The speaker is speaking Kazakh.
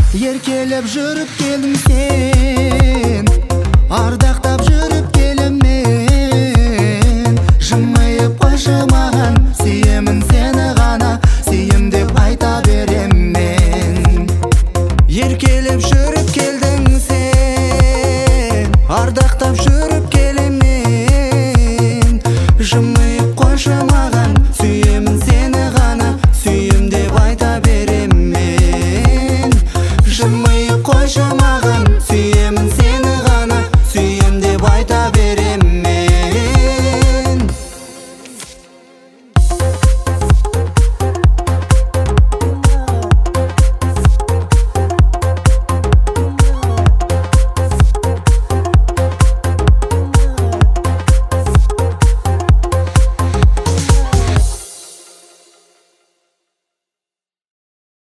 Еркелеп жүріп келдің сен, ардақтап жүріп келем мен. Жымиып қойшы маған, сүйемін сені ғана, сүйем деп айта берем мен. Еркелеп жүріп келдің сен, ардақтап жүріп келем мен. Жымиып қойшы маған, сүйемін сені ғана, сүйем деп айта берем мен. Жымиып қойшы маған.